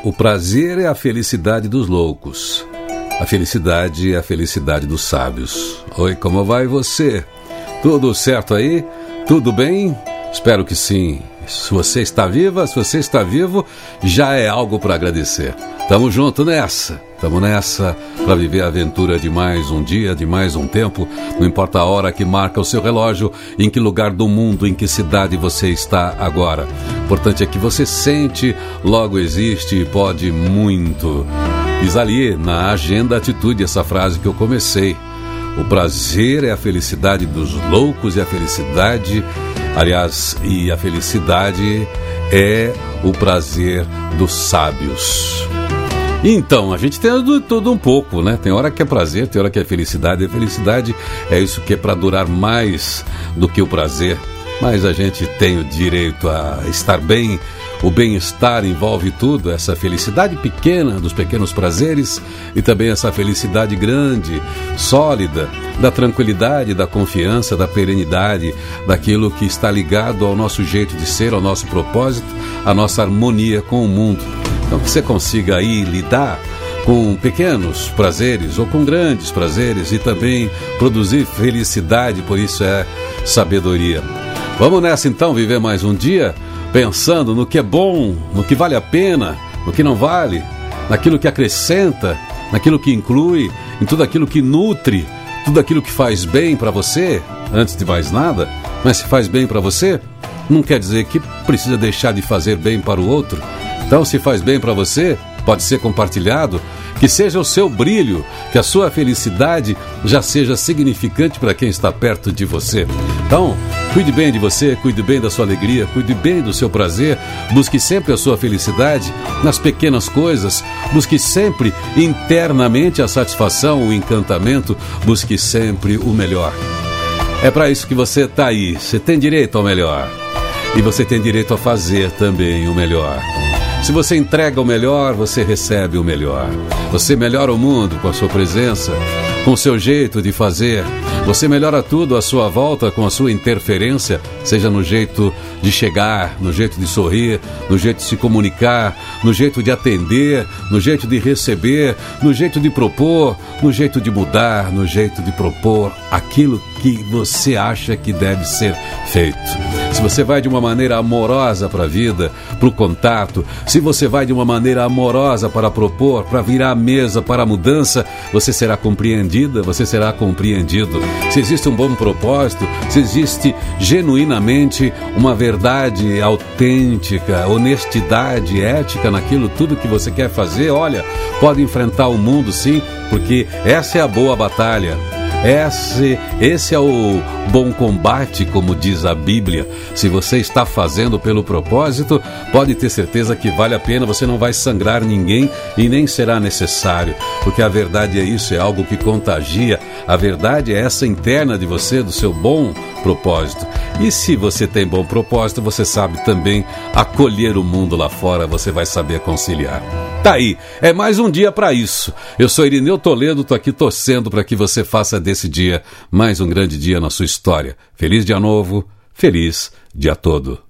O prazer é a felicidade dos loucos. A felicidade é a felicidade dos sábios. Oi, como vai você? Tudo certo aí? Tudo bem? Espero que sim. Se você está viva, se você está vivo, já é algo para agradecer. Tamo junto nessa. Tamo nessa para viver a aventura de mais um dia, de mais um tempo. Não importa a hora que marca o seu relógio, em que lugar do mundo, em que cidade você está agora. O importante é que você sente, logo existe e pode muito. Diz ali na Agenda Atitude essa frase que eu comecei. O prazer é a felicidade dos loucos e a felicidade, aliás, e a felicidade é o prazer dos sábios. Então, a gente tem tudo um pouco, né? Tem hora que é prazer, tem hora que é felicidade. E a felicidade é isso que é para durar mais do que o prazer. Mas a gente tem o direito a estar bem. O bem-estar envolve tudo, essa felicidade pequena dos pequenos prazeres e também essa felicidade grande, sólida, da tranquilidade, da confiança, da perenidade, daquilo que está ligado ao nosso jeito de ser, ao nosso propósito, à nossa harmonia com o mundo. Então que você consiga aí lidar com pequenos prazeres ou com grandes prazeres e também produzir felicidade, por isso é sabedoria. Vamos nessa então, viver mais um dia pensando no que é bom, no que vale a pena, no que não vale, naquilo que acrescenta, naquilo que inclui, em tudo aquilo que nutre, tudo aquilo que faz bem para você, antes de mais nada. Mas se faz bem para você, não quer dizer que precisa deixar de fazer bem para o outro. Então, se faz bem para você, pode ser compartilhado, que seja o seu brilho, que a sua felicidade já seja significante para quem está perto de você. Então, cuide bem de você, cuide bem da sua alegria, cuide bem do seu prazer, busque sempre a sua felicidade nas pequenas coisas, busque sempre internamente a satisfação, o encantamento, busque sempre o melhor. É para isso que você está aí, você tem direito ao melhor e você tem direito a fazer também o melhor. Se você entrega o melhor, você recebe o melhor. Você melhora o mundo com a sua presença, com o seu jeito de fazer. Você melhora tudo à sua volta com a sua interferência, seja no jeito de chegar, no jeito de sorrir, no jeito de se comunicar, no jeito de atender, no jeito de receber, no jeito de propor, no jeito de mudar, no jeito de propor aquilo que você acha que deve ser feito. Se você vai de uma maneira amorosa para a vida, para o contato, se você vai de uma maneira amorosa para propor, para virar a mesa para a mudança, você será compreendida, você será compreendido. Se existe um bom propósito, se existe genuinamente uma verdade autêntica, honestidade, ética naquilo tudo que você quer fazer, olha, pode enfrentar o mundo sim, porque essa é a boa batalha. Esse é o bom combate, como diz a Bíblia. Se você está fazendo pelo propósito, pode ter certeza que vale a pena, você não vai sangrar ninguém e nem será necessário, porque a verdade é isso, é algo que contagia. A verdade é essa interna de você, do seu bom propósito. E se você tem bom propósito, você sabe também acolher o mundo lá fora, você vai saber conciliar. Tá aí, é mais um dia para isso. Eu sou Irineu Toledo, tô aqui torcendo para que você faça desse dia mais um grande dia na sua história. Feliz dia novo, feliz dia todo.